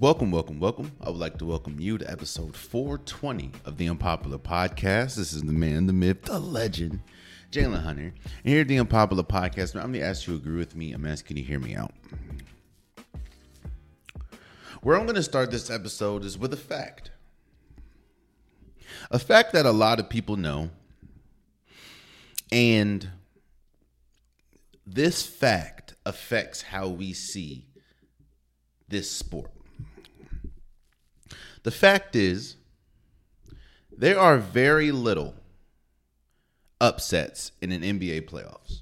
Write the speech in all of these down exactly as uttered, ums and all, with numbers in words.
Welcome, welcome, welcome. I would like to welcome you to episode four twenty of the Unpopular Podcast. This is the man, the myth, the legend, Jalen Hunter. And here at the Unpopular Podcast, I'm going to ask you to agree with me. I'm asking you to hear me out. Where I'm going to start this episode is with a fact. A fact that a lot of people know. And this fact affects how we see this sport. The fact is, there are very little upsets in an N B A playoffs.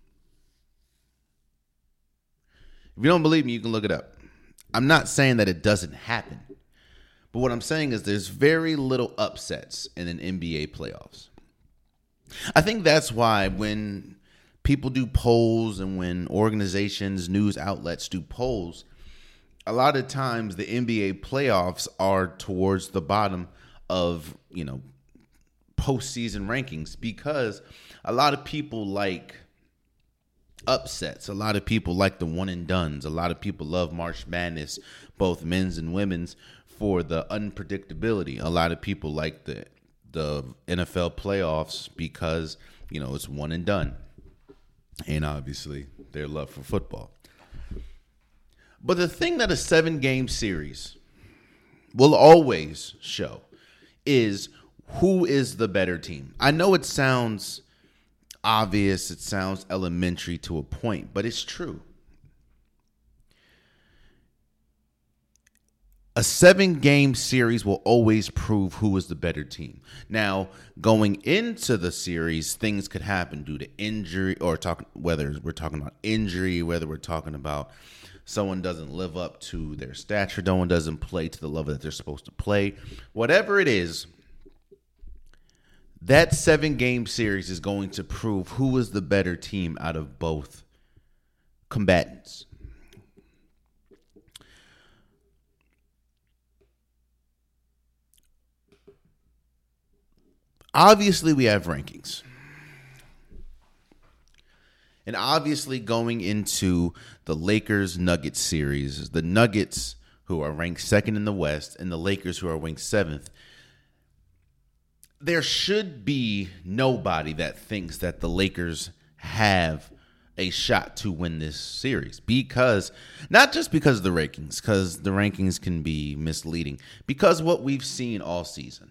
If you don't believe me, you can look it up. I'm not saying that it doesn't happen, but what I'm saying is there's very little upsets in an N B A playoffs. I think that's why when people do polls and when organizations, news outlets do polls, a lot of times the N B A playoffs are towards the bottom of, you know, postseason rankings because a lot of people like upsets. A lot of people like the one and dones. A lot of people love March Madness, both men's and women's, for the unpredictability. A lot of people like the the N F L playoffs because, you know, it's one and done. And obviously their love for football. But the thing that a seven-game series will always show is who is the better team. I know it sounds obvious, it sounds elementary to a point, but it's true. A seven-game series will always prove who is the better team. Now, going into the series, things could happen due to injury, or talk, whether we're talking about injury, whether we're talking about someone doesn't live up to their stature, no one doesn't play to the level that they're supposed to play. Whatever it is, that seven-game series is going to prove who is the better team out of both combatants. Obviously, we have rankings. And obviously, going into the Lakers-Nuggets series, the Nuggets, who are ranked second in the West, and the Lakers, who are ranked seventh, there should be nobody that thinks that the Lakers have a shot to win this series. Because, not just because of the rankings, because the rankings can be misleading, because what we've seen all season.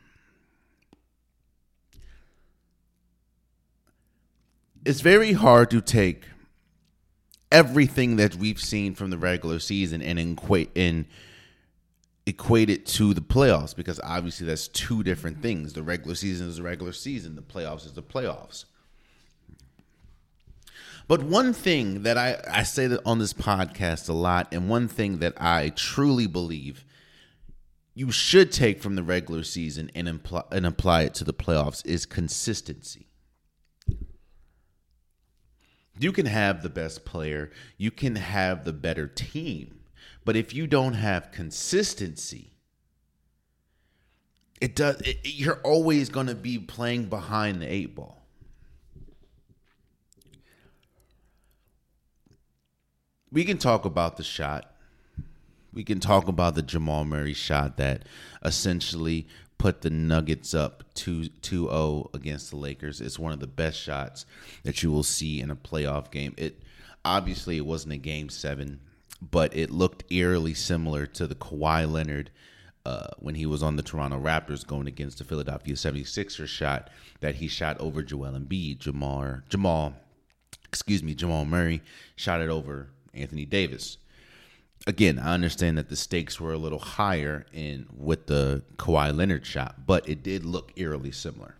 It's very hard to take everything that we've seen from the regular season and equate and equate it to the playoffs, because obviously that's two different things. The regular season is the regular season. The playoffs is the playoffs. But one thing that I, I say that on this podcast a lot, and one thing that I truly believe you should take from the regular season and, imply, and apply it to the playoffs is consistency. You can have the best player, you can have the better team, but if you don't have consistency, it does. It, you're always going to be playing behind the eight ball. We can talk about the shot. We can talk about the Jamal Murray shot that essentially put the Nuggets up two oh against the Lakers. It's one of the best shots that you will see in a playoff game. It obviously it wasn't a game seven, but it looked eerily similar to the Kawhi Leonard uh, when he was on the Toronto Raptors going against the Philadelphia seventy-sixers shot that he shot over Joel Embiid. Jamal, Jamal, excuse me, Jamal Murray shot it over Anthony Davis. Again, I understand that the stakes were a little higher in with the Kawhi Leonard shot, but it did look eerily similar.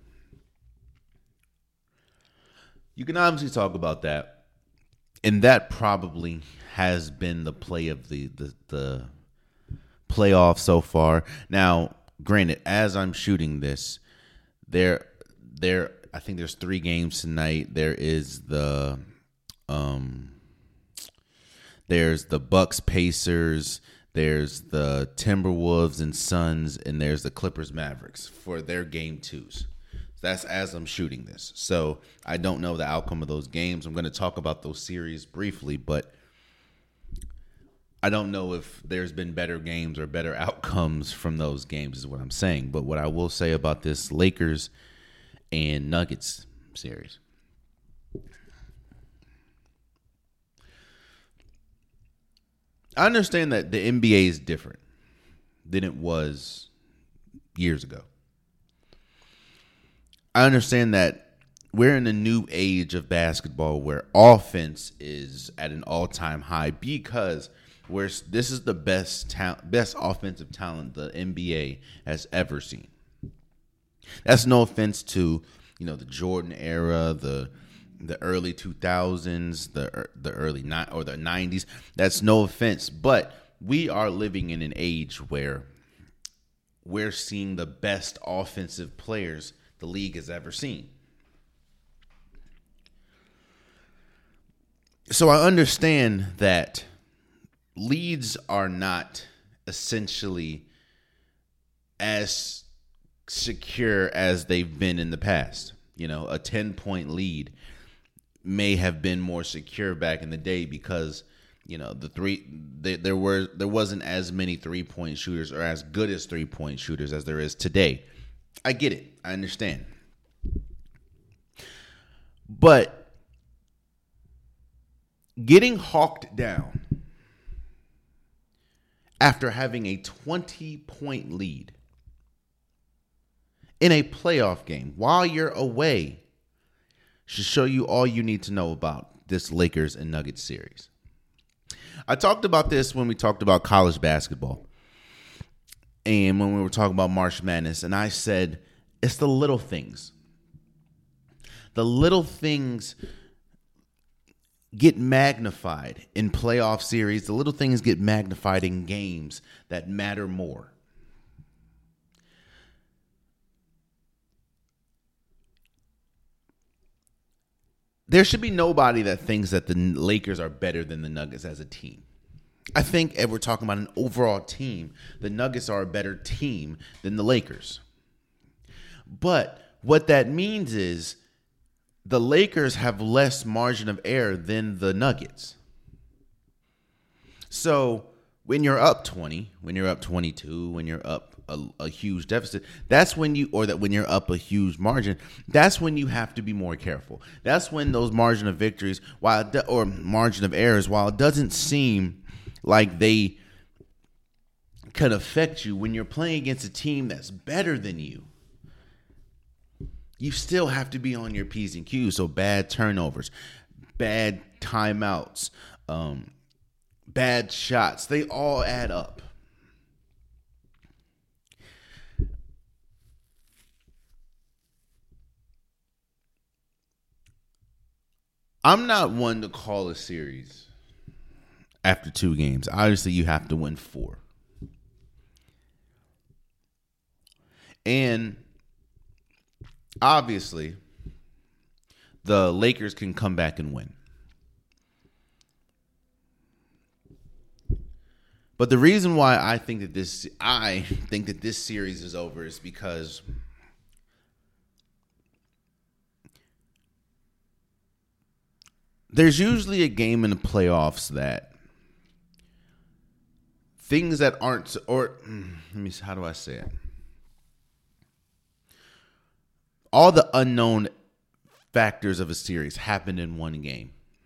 You can obviously talk about that, and that probably has been the play of the the, the playoff so far. Now, granted, as I'm shooting this, there there I think there's three games tonight. There is the um. There's the Bucks Pacers, there's the Timberwolves and Suns, and there's the Clippers Mavericks for their game twos. That's as I'm shooting this. So I don't know the outcome of those games. I'm going to talk about those series briefly, but I don't know if there's been better games or better outcomes from those games is what I'm saying. But what I will say about this Lakers and Nuggets series, I understand that the N B A is different than it was years ago. I understand that we're in a new age of basketball where offense is at an all-time high because we're, this is the best ta- best offensive talent the N B A has ever seen. That's no offense to, you know, the Jordan era, the the early two thousands, the the early ni- or the nineties. That's no offense, but we are living in an age where we're seeing the best offensive players the league has ever seen. So I understand that leads are not essentially as secure as they've been in the past. You know, a ten-point lead may have been more secure back in the day because, you know, the three they, there were there wasn't as many three-point shooters or as good as three-point shooters as there is today. I get it. I understand. But getting hawked down after having a twenty-point lead in a playoff game while you're away should show you all you need to know about this Lakers and Nuggets series. I talked about this when we talked about college basketball and when we were talking about March Madness, and I said it's the little things. The little things get magnified in playoff series. The little things get magnified in games that matter more. There should be nobody that thinks that the Lakers are better than the Nuggets as a team. I think if we're talking about an overall team, the Nuggets are a better team than the Lakers. But what that means is the Lakers have less margin of error than the Nuggets. So when you're up twenty, when you're up twenty-two, when you're up a, a huge deficit, that's when you, or that when you're up a huge margin, that's when you have to be more careful. That's when those margin of victories, while or margin of errors, while it doesn't seem like they can affect you when you're playing against a team that's better than you, you still have to be on your P's and Q's. So bad turnovers, bad timeouts, um, bad shots, they all add up. I'm not one to call a series after two games. Obviously, you have to win four. And obviously, the Lakers can come back and win. But the reason why I think that this I think that this series is over is because there's usually a game in the playoffs that things that aren't, or let me see, how do I say it? All the unknown factors of a series happen in one game.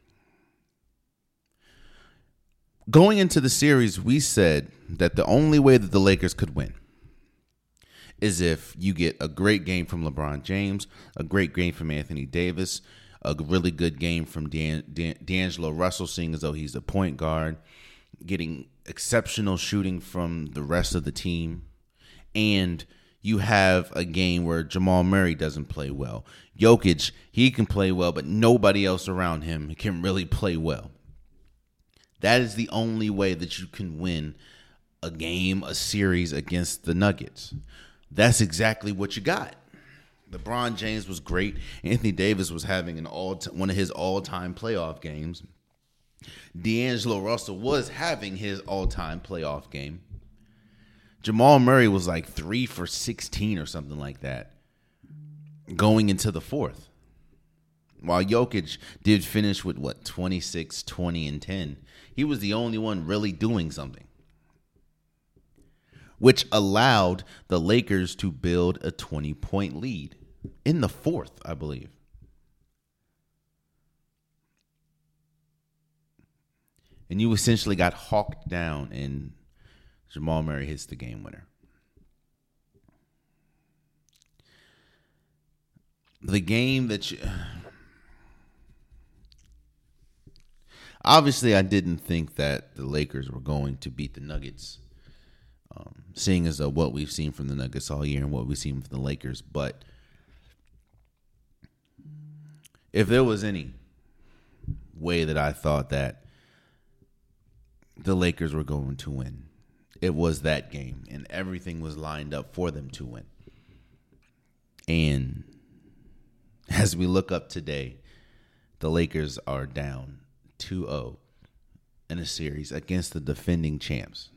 Going into the series, we said that the only way that the Lakers could win is if you get a great game from LeBron James, a great game from Anthony Davis, a really good game from Dan, Dan, D'Angelo Russell, seeing as though he's a point guard, getting exceptional shooting from the rest of the team, and you have a game where Jamal Murray doesn't play well. Jokic, he can play well, but nobody else around him can really play well. That is the only way that you can win a game, a series against the Nuggets. That's exactly what you got. LeBron James was great. Anthony Davis was having an all t- one of his all-time playoff games. D'Angelo Russell was having his all-time playoff game. Jamal Murray was like three for sixteen or something like that going into the fourth. While Jokic did finish with, what, twenty-six, twenty, and ten. He was the only one really doing something, which allowed the Lakers to build a twenty-point lead in the fourth, I believe. And you essentially got hawked down, and Jamal Murray hits the game winner. The game that you... Obviously, I didn't think that the Lakers were going to beat the Nuggets, um, seeing as though what we've seen from the Nuggets all year and what we've seen from the Lakers. But if there was any way that I thought that the Lakers were going to win, it was that game, and everything was lined up for them to win. And as we look up today, the Lakers are down two oh in a series against the defending champs.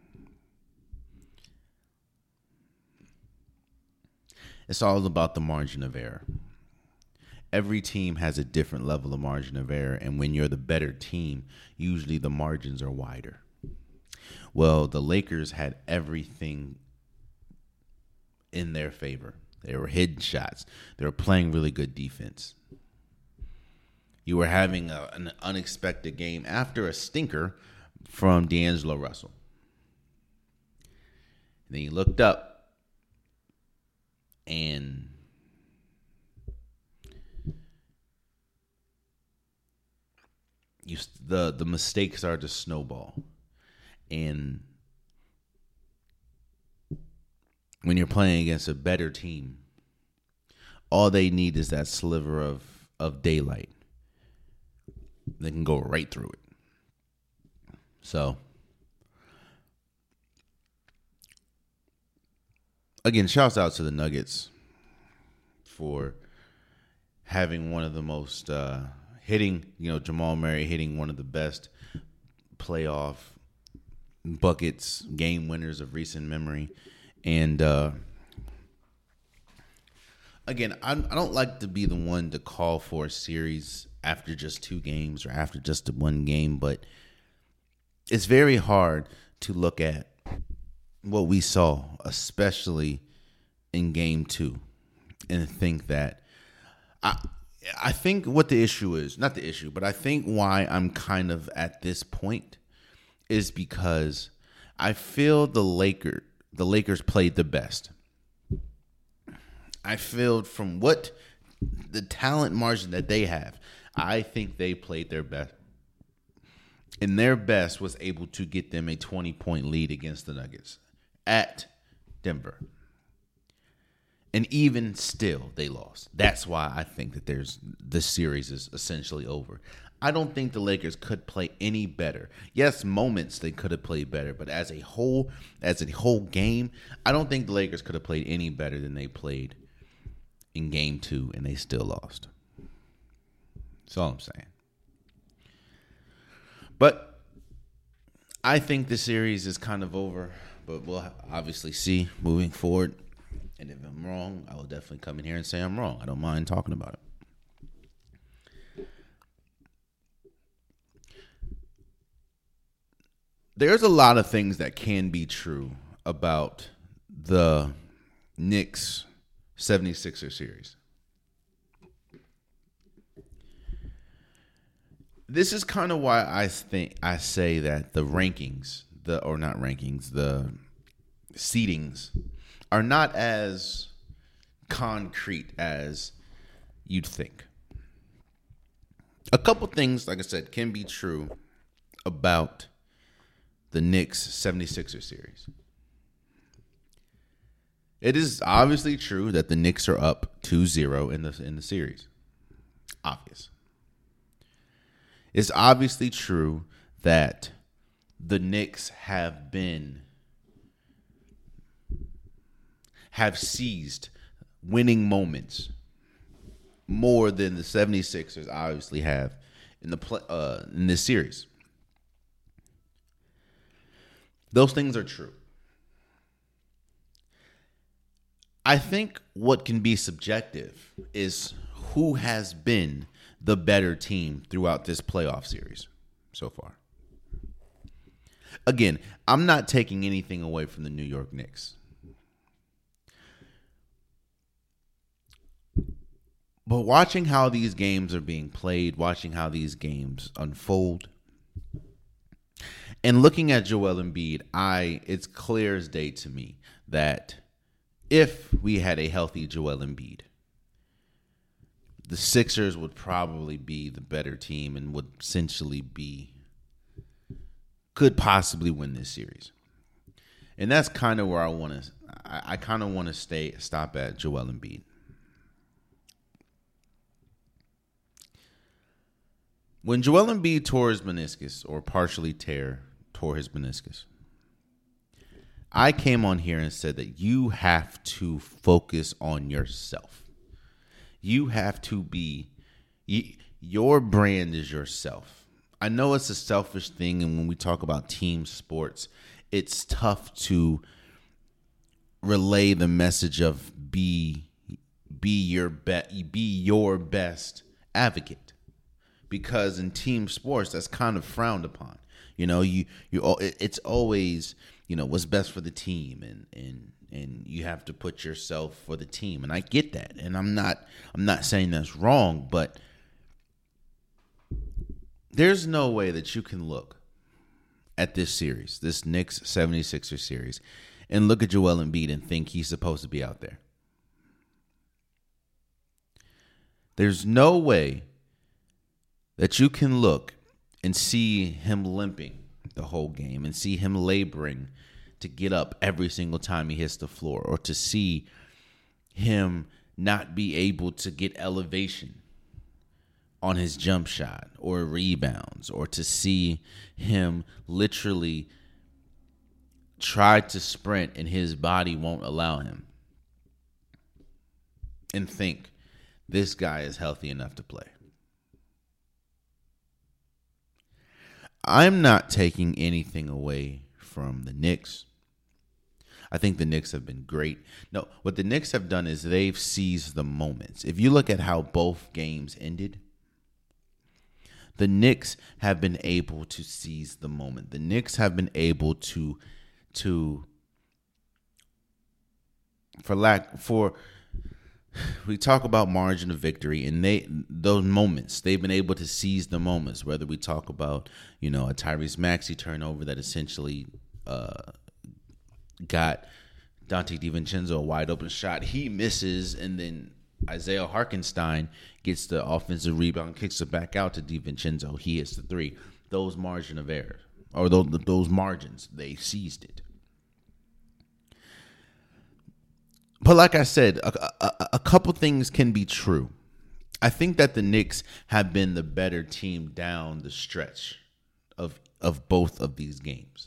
It's all about the margin of error. Every team has a different level of margin of error, and when you're the better team, usually the margins are wider. Well, the Lakers had everything in their favor. They were hitting shots. They were playing really good defense. You were having a, an unexpected game after a stinker from D'Angelo Russell. And then you looked up, and You, the the mistakes started to snowball, and when you're playing against a better team, all they need is that sliver of of daylight. They can go right through it. So, again, shouts out to the Nuggets for having one of the most. Uh, Hitting, you know, Jamal Murray hitting one of the best playoff buckets, game winners of recent memory. And, uh, again, I, I don't like to be the one to call for a series after just two games or after just one game, but it's very hard to look at what we saw, especially in game two, and think that I – I think what the issue is, not the issue, but I think why I'm kind of at this point is because I feel the Laker, the Lakers played the best. I feel from what the talent margin that they have, I think they played their best. And their best was able to get them a twenty-point lead against the Nuggets at Denver. And even still, they lost. That's why I think that there's this series is essentially over. I don't think the Lakers could play any better. Yes, moments they could have played better, but as a whole, as a whole game, I don't think the Lakers could have played any better than they played in game two, and they still lost. That's all I'm saying. But I think the series is kind of over, but we'll obviously see moving forward. And if I'm wrong, I will definitely come in here and say I'm wrong. I don't mind talking about it. There's a lot of things that can be true about the Knicks seventy-sixers series. This is kind of why I think I say that the rankings, the or not rankings, the seedings are not as concrete as you'd think. A couple things, like I said, can be true about the Knicks seventy-sixers series. It is obviously true that the Knicks are up two zero in the in the series. Obvious. It's obviously true that the Knicks have been have seized winning moments more than the seventy-sixers obviously have in the play, uh, in this series. Those things are true. I think what can be subjective is who has been the better team throughout this playoff series so far. Again, I'm not taking anything away from the New York Knicks. But watching how these games are being played, watching how these games unfold, and looking at Joel Embiid, I it's clear as day to me that if we had a healthy Joel Embiid, the Sixers would probably be the better team and would essentially be, could possibly win this series. And that's kind of where I want to, I, I kind of want to stay, stop at Joel Embiid. When Joel Embiid tore his meniscus, or partially tear, tore his meniscus, I came on here and said that you have to focus on yourself. You have to be, you, your brand is yourself. I know it's a selfish thing, and when we talk about team sports, it's tough to relay the message of be be your be, be your best advocate. Because in team sports, that's kind of frowned upon. You know, you you it's always, you know, what's best for the team, and and and you have to put yourself for the team. And I get that. And I'm not I'm not saying that's wrong, but there's no way that you can look at this series, this Knicks seventy-sixers series, and look at Joel Embiid and think he's supposed to be out there. There's no way that you can look and see him limping the whole game and see him laboring to get up every single time he hits the floor, or to see him not be able to get elevation on his jump shot or rebounds, or to see him literally try to sprint and his body won't allow him, and think this guy is healthy enough to play. I'm not taking anything away from the Knicks. I think the Knicks have been great. No, what the Knicks have done is they've seized the moments. If you look at how both games ended, the Knicks have been able to seize the moment. The Knicks have been able to, to, for lack, for, we talk about margin of victory, and they those moments, they've been able to seize the moments, whether we talk about, you know, a Tyrese Maxey turnover that essentially uh, got Dante DiVincenzo a wide open shot. He misses, and then Isaiah Hartenstein gets the offensive rebound, kicks it back out to DiVincenzo. He hits the three. Those margin of error, or those, those margins, they seized it. But like I said, a, a, a couple things can be true. I think that the Knicks have been the better team down the stretch of of both of these games.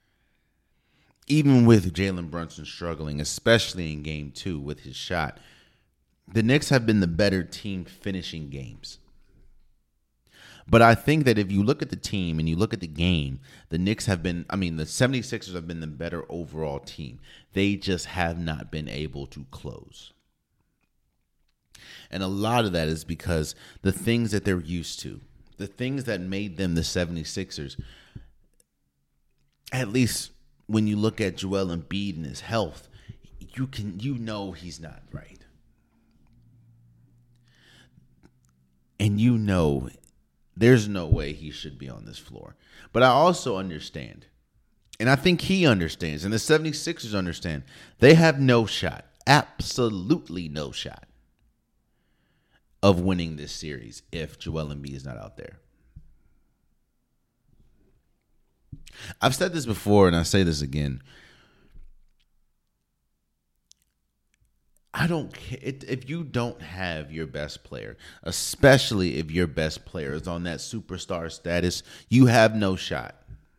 Even with Jalen Brunson struggling, especially in game two with his shot, the Knicks have been the better team finishing games. But I think that if you look at the team and you look at the game, the Knicks have been, I mean, the seventy-sixers have been the better overall team. They just have not been able to close. And a lot of that is because the things that they're used to, the things that made them the seventy-sixers, at least when you look at Joel Embiid and his health, you can, you know he's not right. And you know there's no way he should be on this floor. But I also understand, and I think he understands, and the seventy-sixers understand, they have no shot, absolutely no shot of winning this series if Joel Embiid is not out there. I've said this before, and I say this again. I don't care if you don't have your best player, especially if your best player is on that superstar status, you have no shot.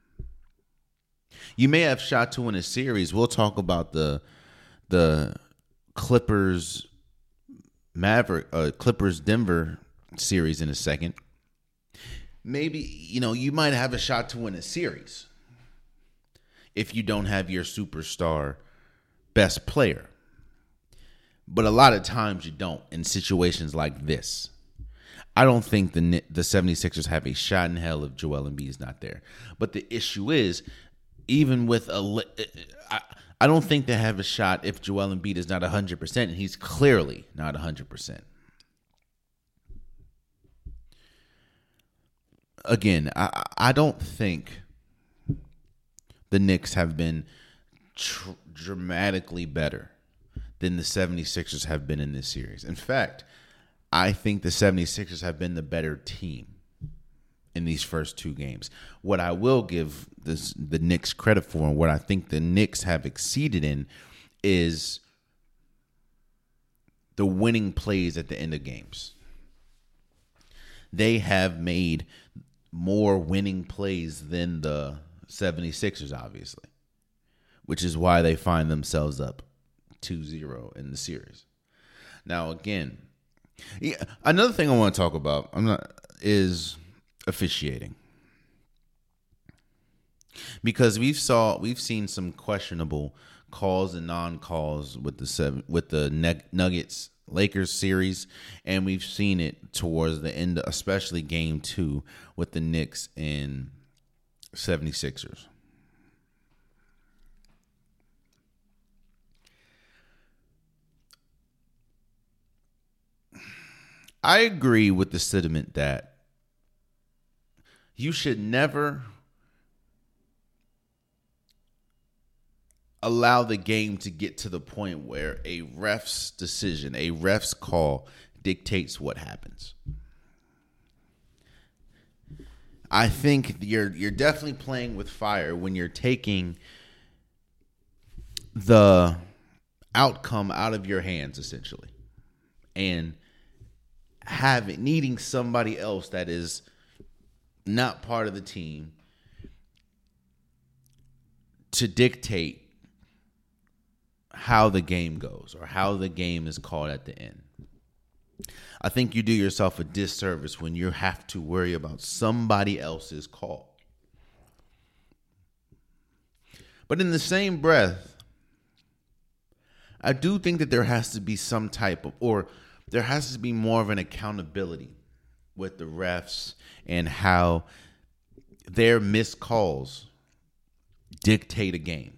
You may have shot to win a series. We'll talk about the the Clippers Maverick uh, Clippers Denver series in a second. Maybe, you know, you might have a shot to win a series if you don't have your superstar best player. But a lot of times you don't in situations like this. I don't think the the seventy-sixers have a shot in hell if Joel Embiid is not there. But the issue is, even with a, I, I don't think they have a shot if Joel Embiid is not one hundred percent, and he's clearly not one hundred percent. Again, I, I don't think the Knicks have been tr- dramatically better than the 76ers have been in this series. In fact, I think the 76ers have been the better team in these first two games. What I will give this, the Knicks credit for, and what I think the Knicks have exceeded in, is the winning plays at the end of games. They have made more winning plays than the 76ers, obviously, which is why they find themselves up two zero in the series. Now, again, yeah, another thing I want to talk about I'm not is officiating, because we've saw we've seen some questionable calls and non-calls with the seven, with the Nuggets Lakers series, and we've seen it towards the end, especially game two with the Knicks and 76ers. I agree with the sentiment that you should never allow the game to get to the point where a ref's decision, a ref's call dictates what happens. I think you're you're definitely playing with fire when you're taking the outcome out of your hands, essentially, and having needing somebody else that is not part of the team to dictate how the game goes or how the game is called at the end. I think you do yourself a disservice when you have to worry about somebody else's call. But in the same breath, I do think that there has to be some type of, or there has to be more of an accountability with the refs and how their missed calls dictate a game.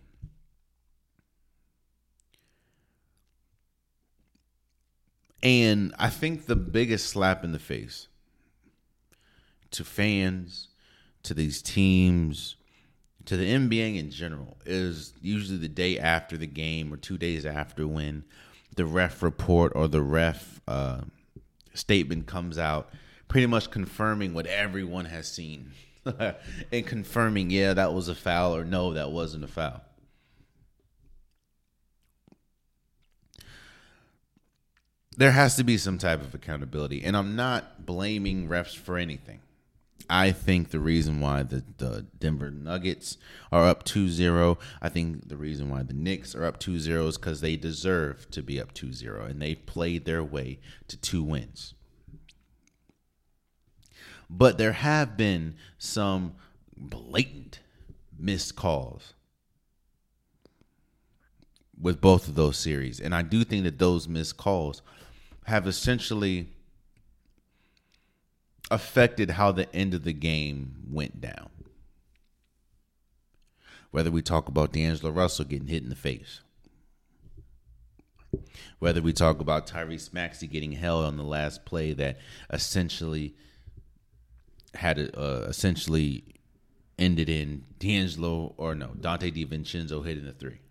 And I think the biggest slap in the face to fans, to these teams, to the N B A in general, is usually the day after the game or two days after, when the ref report or the ref uh, statement comes out, pretty much confirming what everyone has seen and confirming, yeah, that was a foul, or no, that wasn't a foul. There has to be some type of accountability, and I'm not blaming refs for anything. I think the reason why the, the Denver Nuggets are up two zero, I think the reason why the Knicks are up two zero is because they deserve to be up two zero, and they played their way to two wins. But there have been some blatant missed calls with both of those series, and I do think that those missed calls have essentially affected how the end of the game went down. Whether we talk about D'Angelo Russell getting hit in the face, whether we talk about Tyrese Maxey getting held on the last play that essentially had a, uh, essentially ended in D'Angelo, or no, Dante DiVincenzo hitting the three.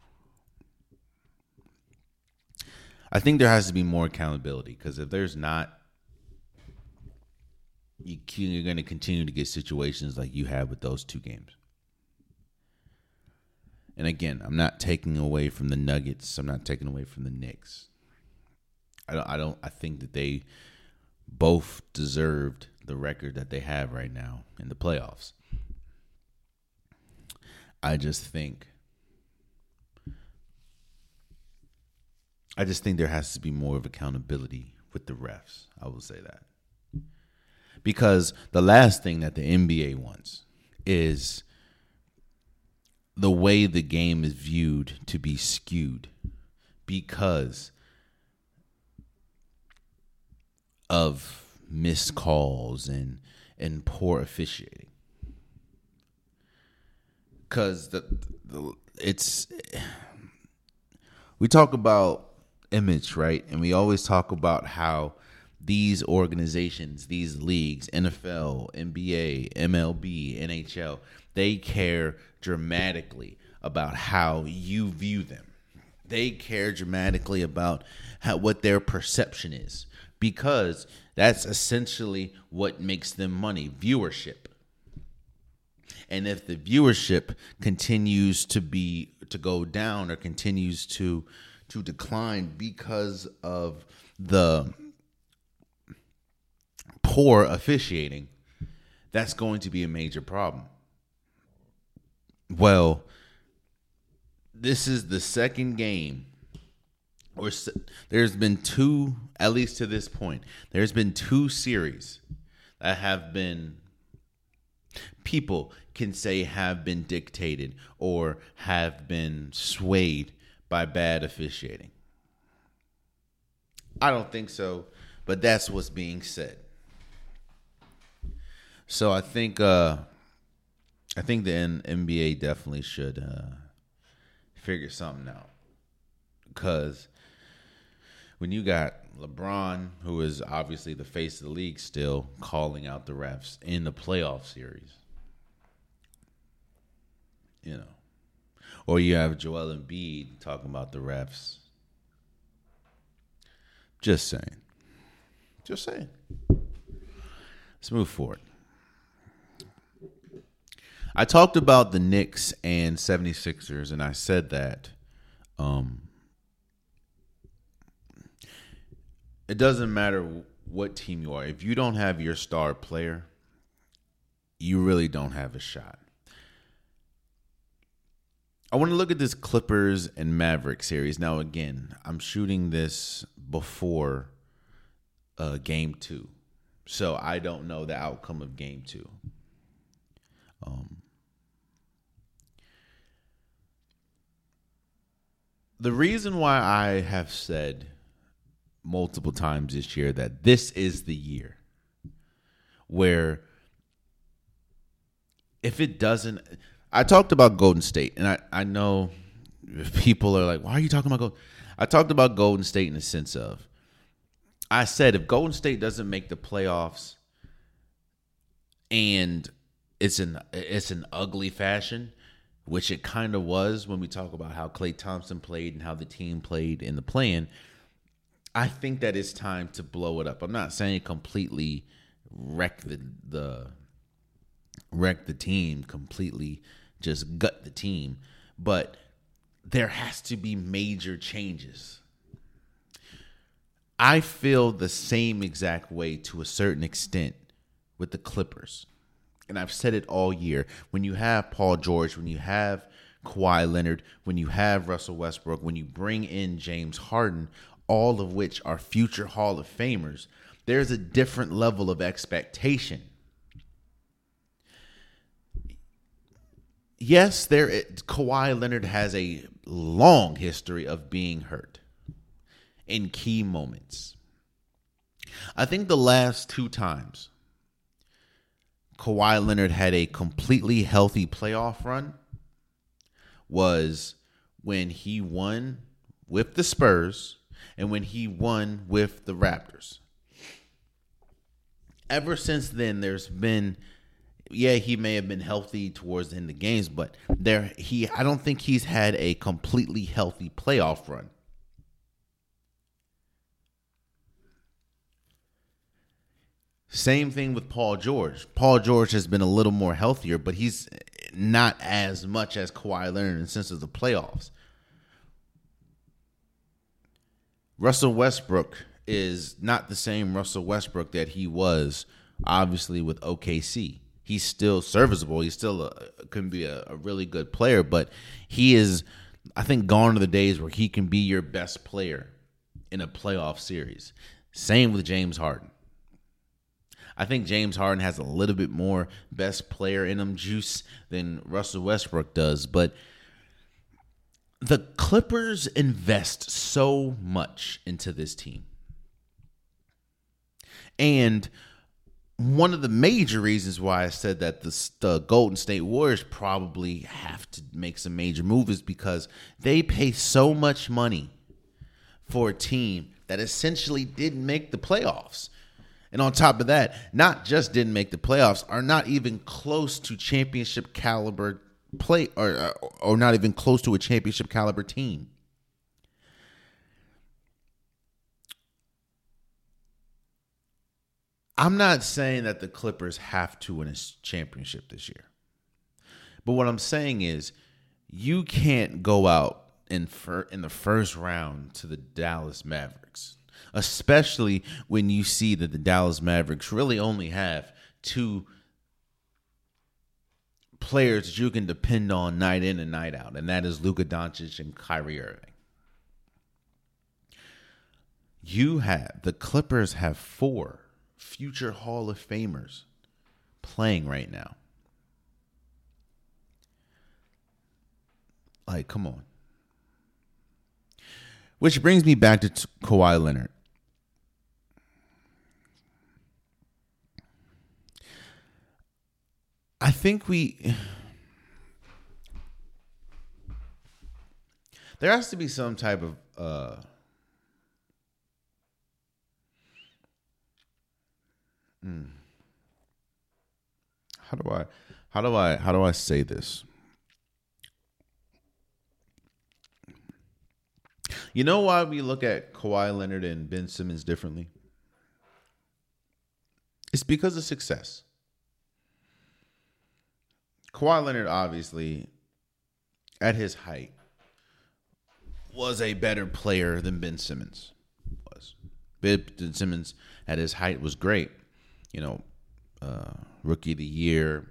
I think there has to be more accountability, because if there's not, you, you're going to continue to get situations like you had with those two games. And again, I'm not taking away from the Nuggets. I'm not taking away from the Knicks. I don't. I don't. I think that they both deserved the record that they have right now in the playoffs. I just think. I just think there has to be more of accountability with the refs. I will say that. Because the last thing that the N B A wants is the way the game is viewed to be skewed because of missed calls and, and poor officiating. because the, the it's we talk about image, right? And we always talk about how these organizations, these leagues, N F L, N B A, M L B, N H L, they care dramatically about how you view them. They care dramatically about how, what their perception is, because that's essentially what makes them money, viewership. And if the viewership continues to be to go down or continues to to decline because of the poor officiating, that's going to be a major problem. Well, this is the second game, or there's been two, at least to this point, there's been two series that have been, people can say have been dictated or have been swayed by bad officiating. I don't think so, but that's what's being said. So I think uh, I think the N B A definitely should uh, figure something out, because when you got LeBron, who is obviously the face of the league still, calling out the refs in the playoff series, you know, or you have Joel Embiid talking about the refs. Just saying. Just saying. Let's move forward. I talked about the Knicks and seventy-sixers, and I said that um, it doesn't matter what team you are. If you don't have your star player, you really don't have a shot. I want to look at this Clippers and Maverick series. Now, again, I'm shooting this before uh, game two, so I don't know the outcome of game two. Um, the reason why I have said multiple times this year that this is the year where if it doesn't, I talked about Golden State, and I, I know people are like, why are you talking about Golden? I talked about Golden State in the sense of, I said if Golden State doesn't make the playoffs and it's an it's an ugly fashion, which it kind of was when we talk about how Klay Thompson played and how the team played in the play-in, I think that it's time to blow it up. I'm not saying completely wreck the the wreck the team, completely just gut the team, but there has to be major changes. I feel the same exact way to a certain extent with the Clippers. And I've said it all year. When you have Paul George, when you have Kawhi Leonard, when you have Russell Westbrook, when you bring in James Harden, all of which are future Hall of Famers, there's a different level of expectation. Yes, there Kawhi Leonard has a long history of being hurt in key moments. I think the last two times Kawhi Leonard had a completely healthy playoff run was when he won with the Spurs and when he won with the Raptors. Ever since then, there's been, yeah, he may have been healthy towards the end of the games, but there he I don't think he's had a completely healthy playoff run. Same thing with Paul George. Paul George has been a little more healthier, but he's not as much as Kawhi Leonard in the sense of the playoffs. Russell Westbrook is not the same Russell Westbrook that he was, obviously, with O K C. He's still serviceable. He's still a, can be a, a really good player, but he is, I think, gone to the days where he can be your best player in a playoff series. Same with James Harden. I think James Harden has a little bit more best player in him juice than Russell Westbrook does, but the Clippers invest so much into this team. And one of the major reasons why I said that the, the Golden State Warriors probably have to make some major moves is because they pay so much money for a team that essentially didn't make the playoffs. And on top of that, not just didn't make the playoffs, are not even close to championship caliber play, or or not even close to a championship caliber team. I'm not saying that the Clippers have to win a championship this year. But what I'm saying is you can't go out in fir- in the first round to the Dallas Mavericks, especially when you see that the Dallas Mavericks really only have two players that you can depend on night in and night out, and that is Luka Doncic and Kyrie Irving. You have, the Clippers have four future Hall of Famers playing right now. Like, come on. Which brings me back to t- Kawhi Leonard. I think we... There has to be some type of... Uh, hmm. How do I... How do I... How do I say this? You know why we look at Kawhi Leonard and Ben Simmons differently? It's because of success. Kawhi Leonard, obviously, at his height, was a better player than Ben Simmons was. Ben Simmons, at his height, was great. You know, uh, Rookie of the Year,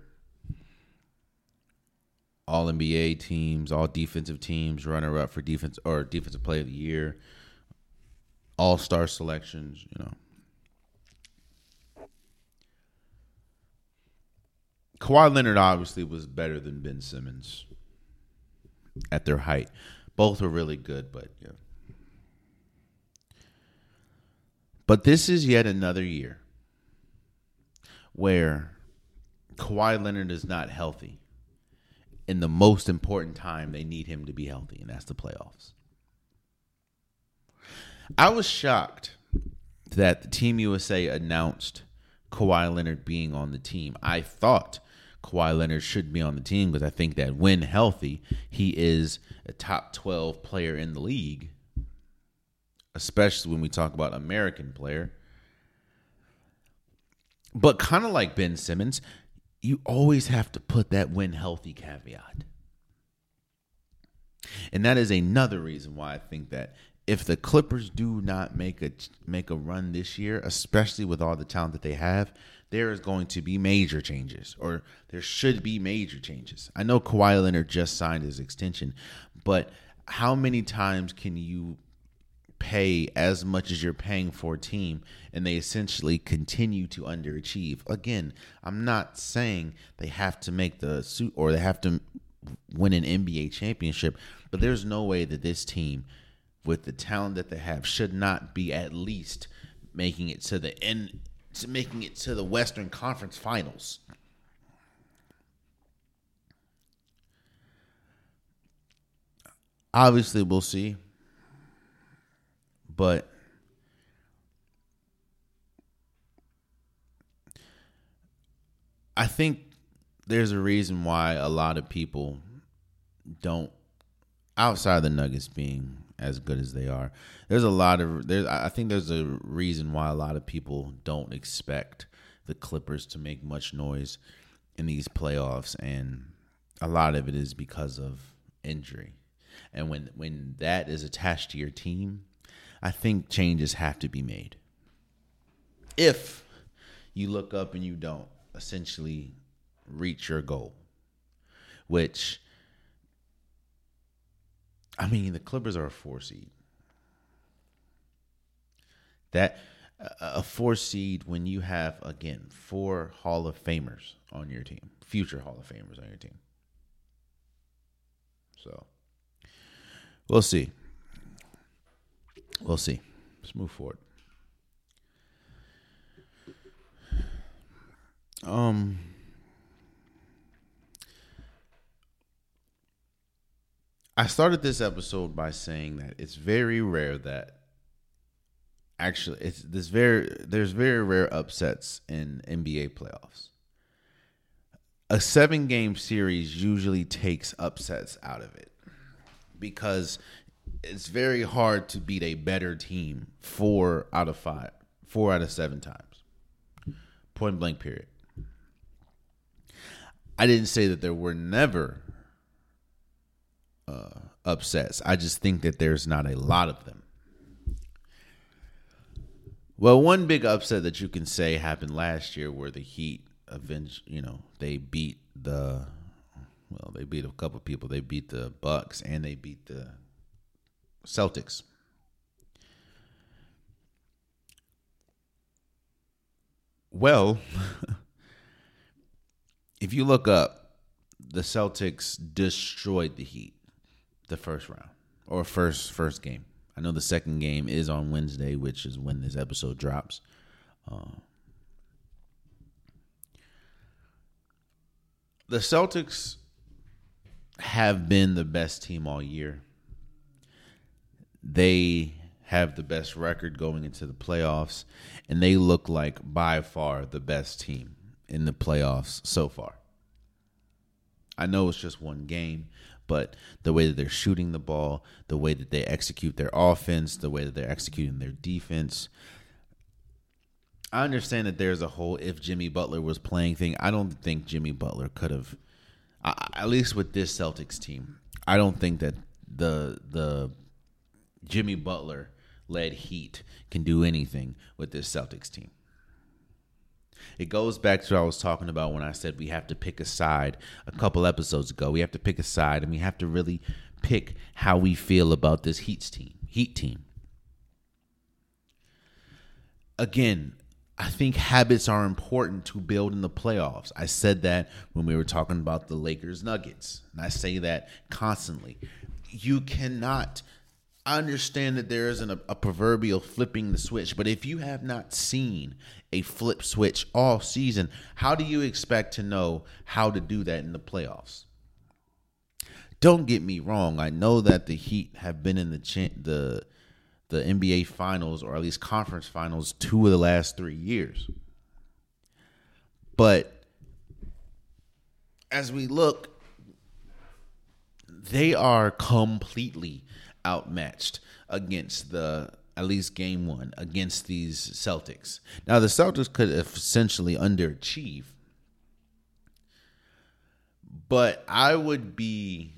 All N B A teams, all defensive teams, runner-up for defense or defensive player of the year, all-star selections, you know. Kawhi Leonard obviously was better than Ben Simmons at their height. Both were really good, but yeah. But this is yet another year where Kawhi Leonard is not healthy in the most important time they need him to be healthy, and that's the playoffs. I was shocked that the Team U S A announced Kawhi Leonard being on the team. I thought Kawhi Leonard should be on the team because I think that when healthy, he is a top twelve player in the league, especially when we talk about American player. But kind of like Ben Simmons, you always have to put that when healthy caveat. And that is another reason why I think that if the Clippers do not make a make a run this year, especially with all the talent that they have, there is going to be major changes, or there should be major changes. I know Kawhi Leonard just signed his extension, but how many times can you pay as much as you're paying for a team and they essentially continue to underachieve? Again, I'm not saying they have to make the suit or they have to win an N B A championship, but there's no way that this team, with the talent that they have, should not be at least making it to the end, to making it to the Western Conference Finals. Obviously, we'll see. But I think there's a reason why a lot of people don't, outside of the Nuggets being as good as they are, there's a lot of there's I think there's a reason why a lot of people don't expect the Clippers to make much noise in these playoffs, and a lot of it is because of injury. And when when that is attached to your team, I think changes have to be made. If you look up and you don't essentially reach your goal, which, I mean, the Clippers are a four seed. That a four seed when you have, again, four Hall of Famers on your team, future Hall of Famers on your team. So we'll see. We'll see. Let's move forward. Um, I started this episode by saying that it's very rare that actually it's this very there's very rare upsets in N B A playoffs. A seven game series usually takes upsets out of it because it's very hard to beat a better team four out of five, four out of seven times. Point blank, period. I didn't say that there were never uh, upsets. I just think that there's not a lot of them. Well, one big upset that you can say happened last year where the Heat avenged, you know, they beat the, well, they beat a couple of people. They beat the Bucks and they beat the Celtics. Well, if you look up, the Celtics destroyed the Heat the first round or first first game. I know the second game is on Wednesday, which is when this episode drops. Uh, the Celtics have been the best team all year. They have the best record going into the playoffs, and they look like by far the best team in the playoffs so far. I know it's just one game, but the way that they're shooting the ball, the way that they execute their offense, the way that they're executing their defense. I understand that there's a whole if Jimmy Butler was playing thing. I don't think Jimmy Butler could have, at least with this Celtics team, I don't think that the the Jimmy Butler led Heat can do anything with this Celtics team. It goes back to what I was talking about when I said we have to pick a side a couple episodes ago. We have to pick a side, and we have to really pick how we feel about this Heat's team, Heat team. Again, I think habits are important to build in the playoffs. I said that when we were talking about the Lakers Nuggets, and I say that constantly. You cannot I understand that there isn't a, a proverbial flipping the switch, but if you have not seen a flip switch all season, how do you expect to know how to do that in the playoffs? Don't get me wrong. I know that the Heat have been in the cha- the the N B A finals, or at least conference finals, two of the last three years. But as we look, they are completely outmatched against the, at least game one, against these Celtics. Now, the Celtics could essentially underachieve, but I would be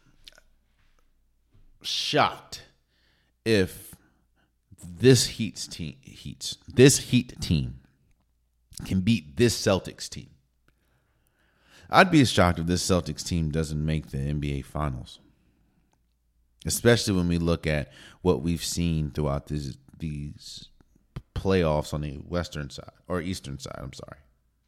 shocked if this Heat's team, Heat's, this Heat team can beat this Celtics team. I'd be shocked if this Celtics team doesn't make the N B A Finals. Especially when we look at what we've seen throughout these these playoffs on the western side or eastern side. I'm sorry.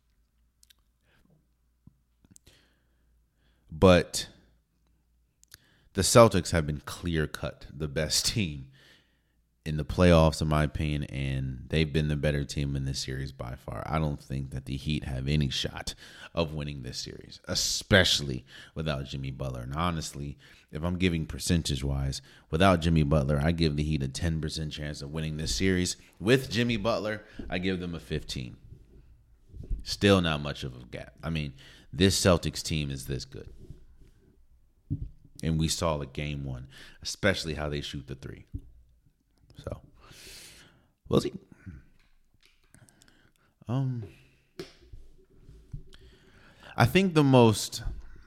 But the Celtics have been clear-cut the best team in the playoffs, in my opinion, and they've been the better team in this series by far. I don't think that the Heat have any shot of winning this series, especially without Jimmy Butler. And honestly, if I'm giving percentage-wise, without Jimmy Butler, I give the Heat a ten percent chance of winning this series. With Jimmy Butler, I give them a fifteen. Still not much of a gap. I mean, this Celtics team is this good. And we saw it game one, especially how they shoot the three. So, we'll see. Um, I think the most,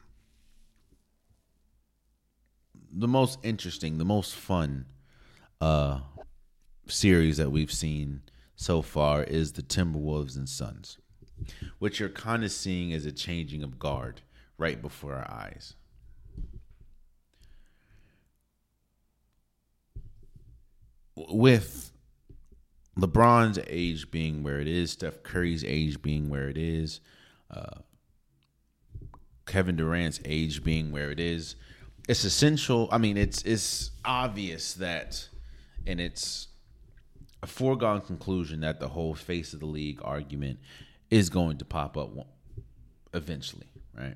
the most interesting, the most fun uh, series that we've seen so far is the Timberwolves and Suns, which you're kind of seeing as a changing of guard right before our eyes. With LeBron's age being where it is, Steph Curry's age being where it is, uh, Kevin Durant's age being where it is, it's essential. I mean, it's it's obvious that, and it's a foregone conclusion that the whole face of the league argument is going to pop up eventually, right?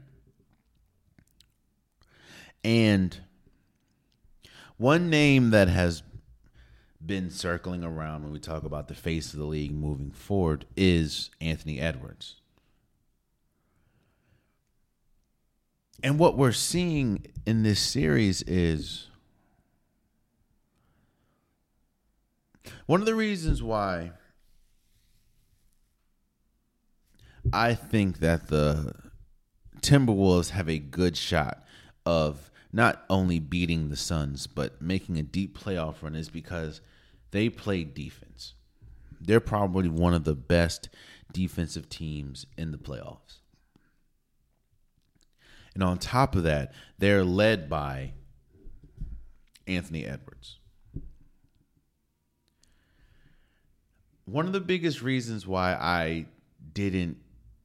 And one name that has been circling around when we talk about the face of the league moving forward is Anthony Edwards. And what we're seeing in this series is one of the reasons why I think that the Timberwolves have a good shot of not only beating the Suns, but making a deep playoff run is because they play defense. They're probably one of the best defensive teams in the playoffs. And on top of that, they're led by Anthony Edwards. One of the biggest reasons why I didn't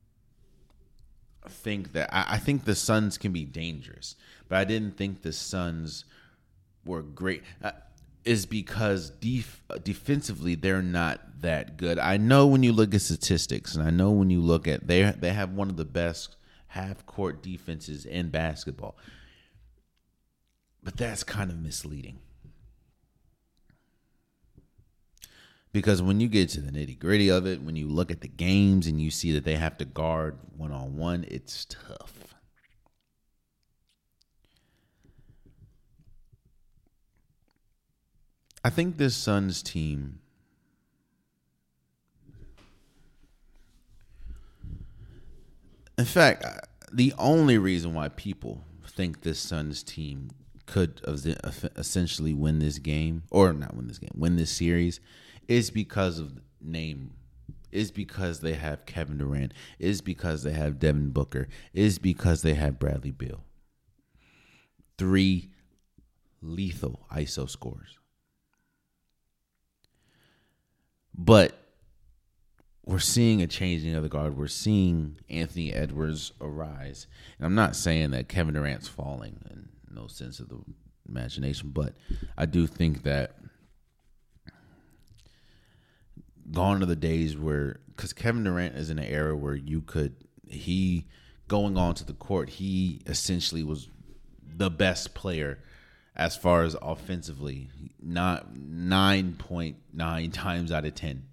think that I, I think the Suns can be dangerous, but I didn't think the Suns were great uh, is because def- defensively they're not that good. I know when you look at statistics, and I know when you look at they they have one of the best half court defenses in basketball, but that's kind of misleading. Because when you get to the nitty gritty of it, when you look at the games and you see that they have to guard one-on-one, it's tough. I think this Suns team, in fact, the only reason why people think this Suns team could essentially win this game, or not win this game, win this series, is because of name, is because they have Kevin Durant, is because they have Devin Booker, is because they have Bradley Beal. Three lethal I S O scores. But we're seeing a changing of the guard. We're seeing Anthony Edwards arise. And I'm not saying that Kevin Durant's falling in no sense of the imagination, but I do think that gone are the days where, because Kevin Durant is in an era where you could, he, going on to the court, he essentially was the best player as far as offensively, not nine point nine times out of ten.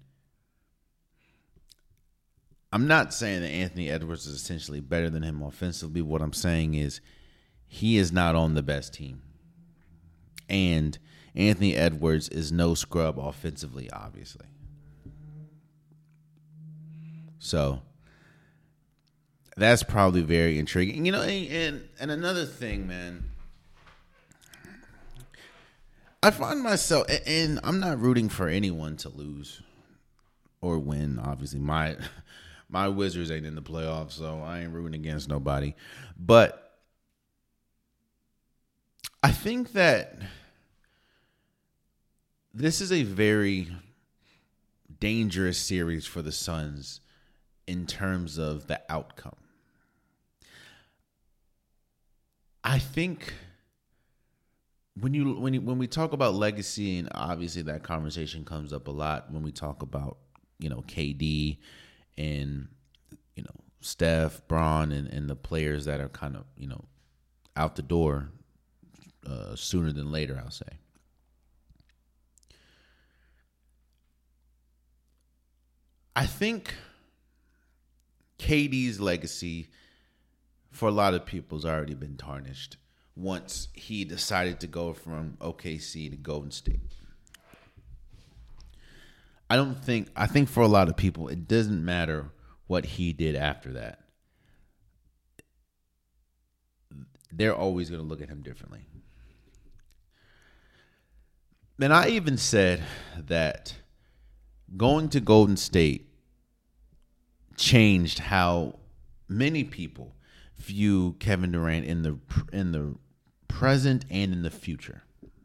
I'm not saying that Anthony Edwards is essentially better than him offensively. What I'm saying is he is not on the best team. And Anthony Edwards is no scrub offensively, obviously. So that's probably very intriguing. You know, and and another thing, man, I find myself, and I'm not rooting for anyone to lose or win. Obviously, my my Wizards ain't in the playoffs, so I ain't rooting against nobody. But I think that this is a very dangerous series for the Suns in terms of the outcome. I think when you when you, when we talk about legacy, and obviously that conversation comes up a lot when we talk about, you know, K D and, you know, Steph, Bron, and, and the players that are kind of, you know, out the door uh, sooner than later, I'll say. I think K D's legacy for a lot of people has already been tarnished once he decided to go from O K C to Golden State. I don't think, I think for a lot of people, it doesn't matter what he did after that. They're always going to look at him differently. And I even said that going to Golden State changed how many people view Kevin Durant in the in the present and in the future.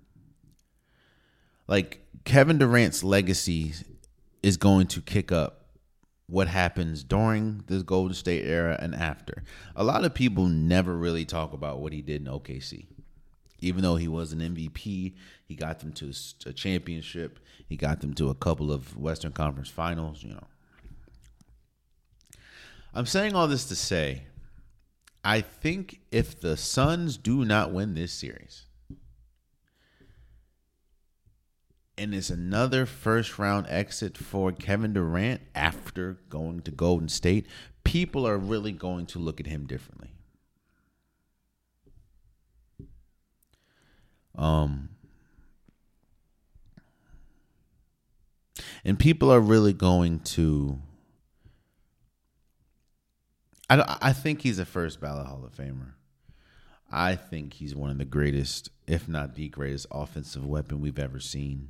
Like, Kevin Durant's legacy is going to kick up what happens during this Golden State era and after. A lot of people never really talk about what he did in O K C. Even though he was an M V P, he got them to a championship. He got them to a couple of Western Conference Finals, you know. I'm saying all this to say, I think if the Suns do not win this series, and it's another first round exit for Kevin Durant after going to Golden State, people are really going to look at him differently. Um, and people are really going to. I, I think he's a first ballot Hall of Famer. I think he's one of the greatest, if not the greatest, offensive weapon we've ever seen.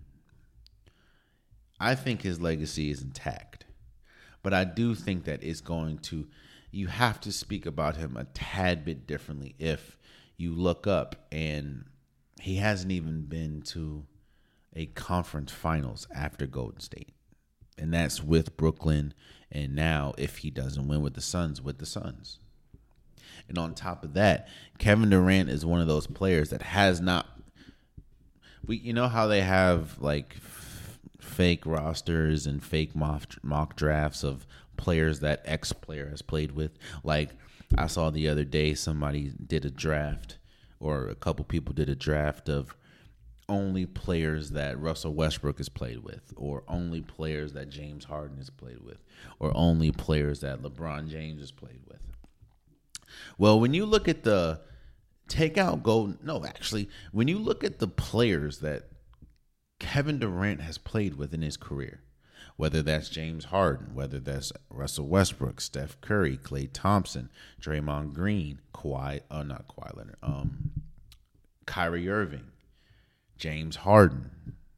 I think his legacy is intact. But I do think that it's going to, you have to speak about him a tad bit differently if you look up and he hasn't even been to a conference finals after Golden State. And that's with Brooklyn. And now, if he doesn't win with the Suns, with the Suns. And on top of that, Kevin Durant is one of those players that has not. We, you know how they have like f- fake rosters and fake mock, mock drafts of players that X player has played with. Like I saw the other day, somebody did a draft, or a couple people did a draft of only players that Russell Westbrook has played with, or only players that James Harden has played with, or only players that LeBron James has played with. Well, when you look at the take out Golden, no, actually, when you look at the players that Kevin Durant has played with in his career, whether that's James Harden, whether that's Russell Westbrook, Steph Curry, Klay Thompson, Draymond Green, Kawhi, oh, not Kawhi Leonard, um, Kyrie Irving, James Harden,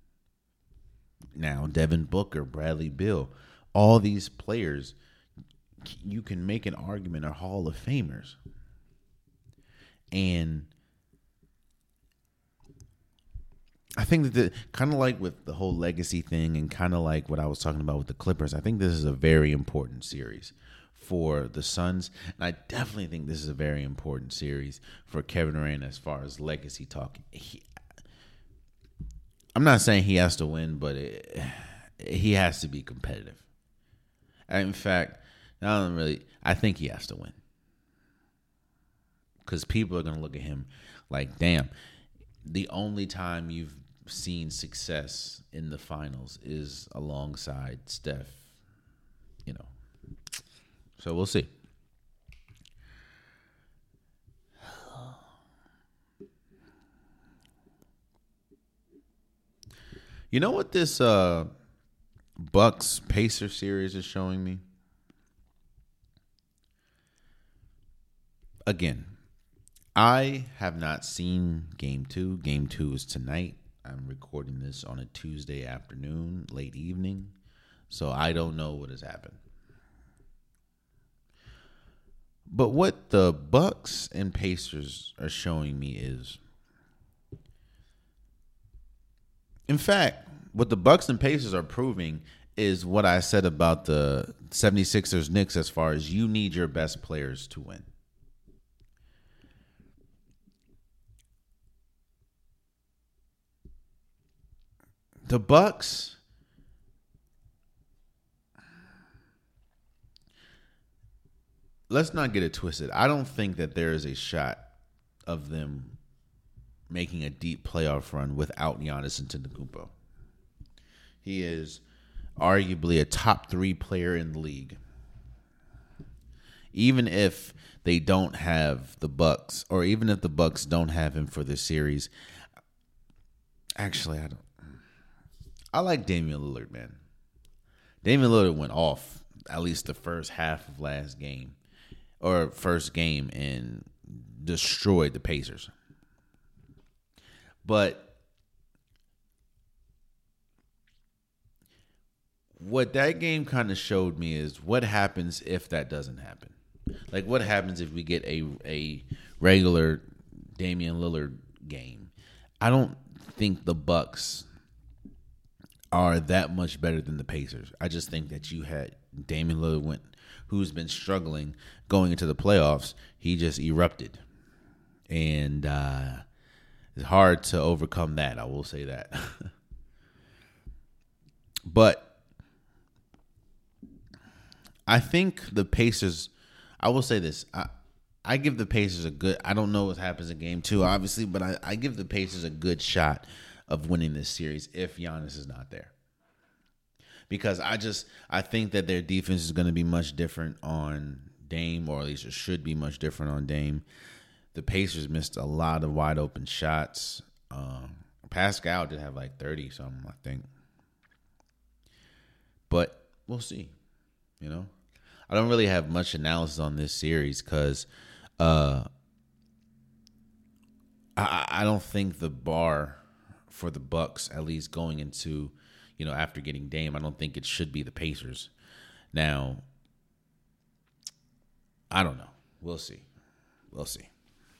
now Devin Booker, Bradley Beal, all these players, you can make an argument are Hall of Famers. And I think that the, kind of like with the whole legacy thing and kind of like what I was talking about with the Clippers, I think this is a very important series for the Suns. And I definitely think this is a very important series for Kevin Durant as far as legacy talk. He, I'm not saying he has to win, but it, he has to be competitive. In fact, I don't really. I think he has to win because people are going to look at him like, "Damn, the only time you've seen success in the finals is alongside Steph." You know, so we'll see. You know what this uh, Bucks Pacer series is showing me? Again, I have not seen game two. Game two is tonight. I'm recording this on a Tuesday afternoon, late evening. So I don't know what has happened. But what the Bucks and Pacers are showing me is, in fact, what the Bucks and Pacers are proving is what I said about the 76ers Knicks as far as you need your best players to win. The Bucks, let's not get it twisted. I don't think that there is a shot of them making a deep playoff run without Giannis Antetokounmpo. He is arguably a top three player in the league. Even if they don't have the Bucks, or even if the Bucks don't have him for this series, actually, I don't. I like Damian Lillard, man. Damian Lillard went off at least the first half of last game, or first game, and destroyed the Pacers. But what that game kind of showed me is what happens if that doesn't happen. Like, what happens if we get a a regular Damian Lillard game? I don't think the Bucks are that much better than the Pacers. I just think that you had Damian Lillard, went, who's been struggling going into the playoffs. He just erupted. And uh, it's hard to overcome that, I will say that. But I think the Pacers I will say this. I, I give the Pacers a good. I don't know what happens in game two, obviously, but I, I give the Pacers a good shot of winning this series if Giannis is not there. Because I just I think that their defense is going to be much different on Dame, or at least it should be much different on Dame. The Pacers missed a lot of wide open shots. Um, Pascal did have like thirty something, I think. But we'll see. You know, I don't really have much analysis on this series because uh, I, I don't think the bar for the Bucks, at least going into, you know, after getting Dame, I don't think it should be the Pacers. Now, I don't know. We'll see. We'll see.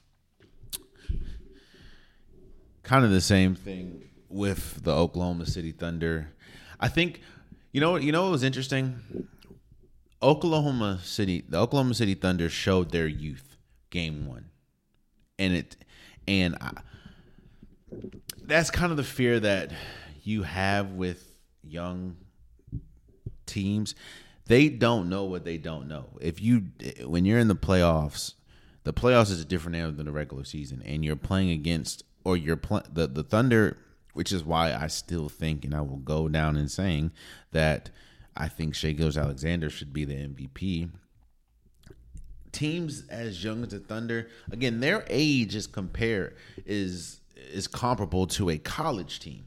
Kind of the same thing with the Oklahoma City Thunder. I think, you know, you know what was interesting? Oklahoma City, the Oklahoma City Thunder showed their youth game one, and it, and I, that's kind of the fear that you have with young teams. They don't know what they don't know. If you, when you're in the playoffs, the playoffs is a different animal than the regular season, and you're playing against, or you're playing the the Thunder, which is why I still think, and I will go down in saying that I think Shai Gilgeous-Alexander should be the M V P. Teams as young as the Thunder, again, their age is compare is is comparable to a college team,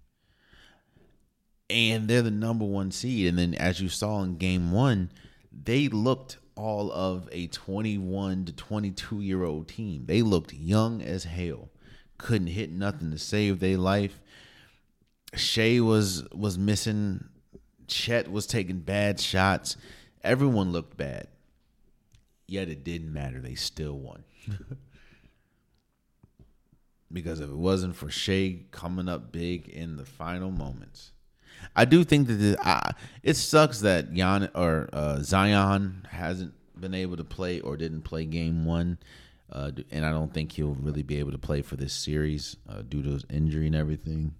and they're the number one seed. And then, as you saw in Game One, they looked all of a twenty-one to twenty-two year old team. They looked young as hell, couldn't hit nothing to save their life. Shai was was missing. Chet was taking bad shots. Everyone looked bad. Yet it didn't matter. They still won. Because if it wasn't for Shai coming up big in the final moments. I do think that the, I, it sucks that Jan, or uh, Zion hasn't been able to play or didn't play game one. Uh, and I don't think he'll really be able to play for this series uh, due to his injury and everything.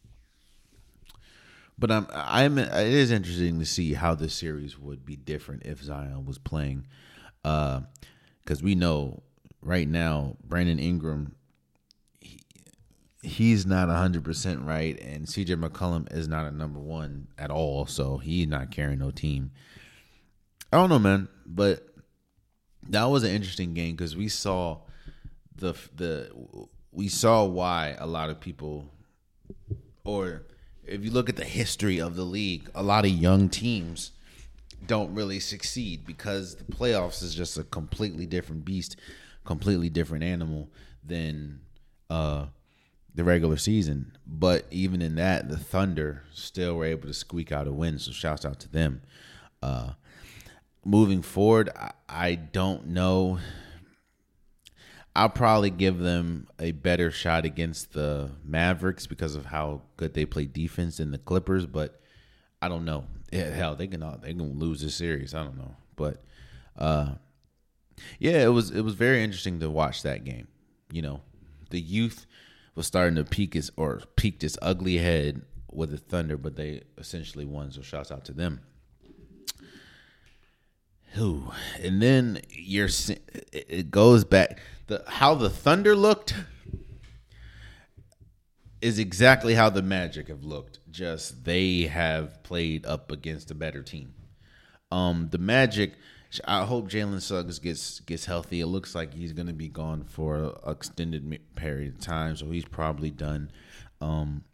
But I'm, I'm, it is interesting to see how this series would be different if Zion was playing. Because uh, we know right now, Brandon Ingram, he, he's not one hundred percent right, and C J McCollum is not a number one at all, so he's not carrying no team. I don't know, man, but that was an interesting game because we saw the the we saw why a lot of people, or if you look at the history of the league, a lot of young teams don't really succeed because the playoffs is just a completely different beast, completely different animal than uh, the regular season. But even in that, the Thunder still were able to squeak out a win, so shouts out to them. Uh, moving forward, I, I don't know. I'll probably give them a better shot against the Mavericks because of how good they play defense than the Clippers, but I don't know. Yeah, hell, they can they can lose this series. I don't know, but uh, yeah, it was it was very interesting to watch that game. You know, the youth was starting to peak its or peaked its ugly head with the Thunder, but they essentially won. So shouts out to them. Who and then you're it goes back the how the Thunder looked is exactly how the Magic have looked. Just they have played up against a better team. Um, the Magic, I hope Jalen Suggs gets gets healthy. It looks like he's going to be gone for an extended period of time, so he's probably done. Um,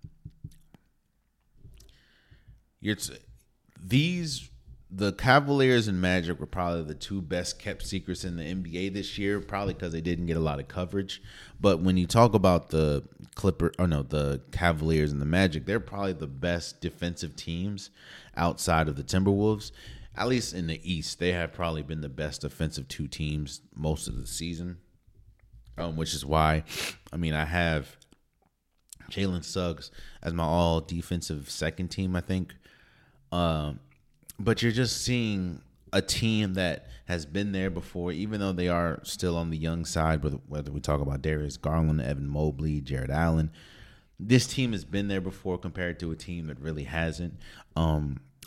you're these. The Cavaliers and Magic were probably the two best kept secrets in the N B A this year, probably because they didn't get a lot of coverage. But when you talk about the Clipper, or no, the Cavaliers and the Magic, they're probably the best defensive teams outside of the Timberwolves. At least in the East, they have probably been the best defensive two teams most of the season, um, which is why, I mean, I have Jalen Suggs as my all defensive second team, I think. Um, But you're just seeing a team that has been there before, even though they are still on the young side, whether we talk about Darius Garland, Evan Mobley, Jared Allen. This team has been there before compared to a team that really hasn't. Um,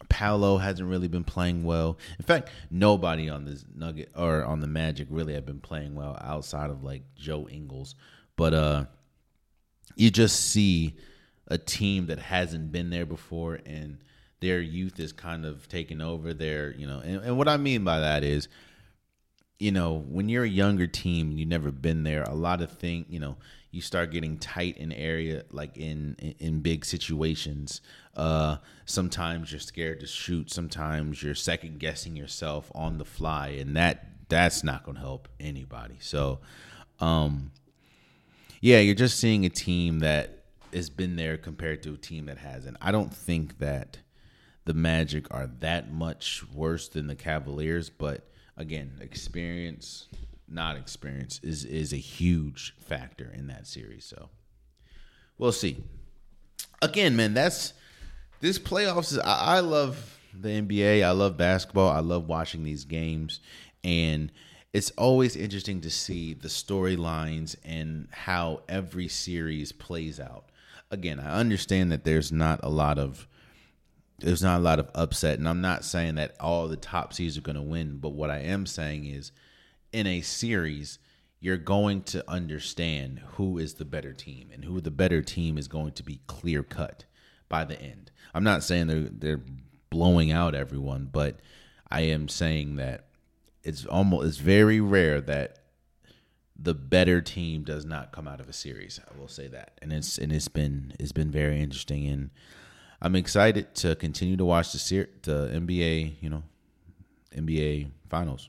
Paolo hasn't really been playing well. In fact, nobody on this Nugget or on the Magic really have been playing well outside of like Joe Ingles. But uh, you just see a team that hasn't been there before, and their youth is kind of taking over their, you know, and, and what I mean by that is, you know, when you're a younger team and you've never been there, a lot of things, you know, you start getting tight in area, like in, in, in big situations. Uh, sometimes you're scared to shoot. Sometimes you're second guessing yourself on the fly, and that that's not going to help anybody. So, um, yeah, you're just seeing a team that has been there compared to a team that hasn't. I don't think that the Magic are that much worse than the Cavaliers, but again, experience, not experience, is is a huge factor in that series. So we'll see. Again, man, that's this playoffs is. I, I love the N B A. I love basketball. I love watching these games, and it's always interesting to see the storylines and how every series plays out. Again, I understand that there's not a lot of there's not a lot of upset, and I'm not saying that all the top seeds are going to win, but what I am saying is in a series, you're going to understand who is the better team, and who the better team is going to be clear cut by the end. I'm not saying they're they're blowing out everyone, but I am saying that it's almost it's very rare that the better team does not come out of a series. I will say that, and it's and it's been it's been very interesting, and I'm excited to continue to watch the ser- the N B A, you know, N B A finals.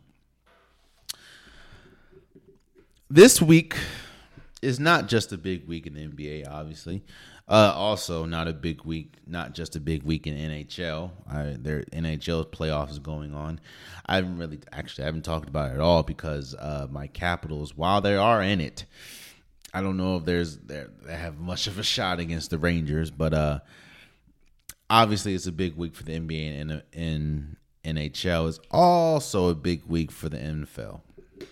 This week is not just a big week in the N B A, obviously. Uh, also, not a big week, not just a big week in N H L. I, their N H L playoffs is going on. I haven't really, actually, I haven't talked about it at all because uh, my Capitals, while they are in it, I don't know if there's they have much of a shot against the Rangers, but uh, obviously it's a big week for the N B A and in N H L. It's also a big week for the N F L.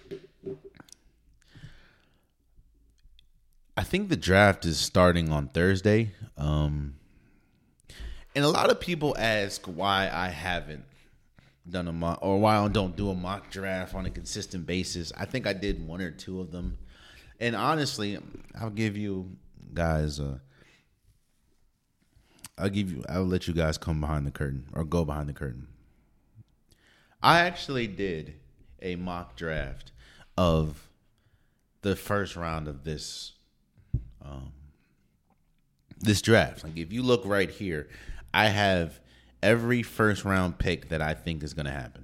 I think the draft is starting on Thursday. Um, and a lot of people ask why I haven't done a mock, or why I don't do a mock draft on a consistent basis. I think I did one or two of them. And honestly, I'll give you guys a, I'll give you, I'll let you guys come behind the curtain or go behind the curtain. I actually did a mock draft of the first round of this Um, this draft. Like if you look right here, I have every first round pick that I think is going to happen.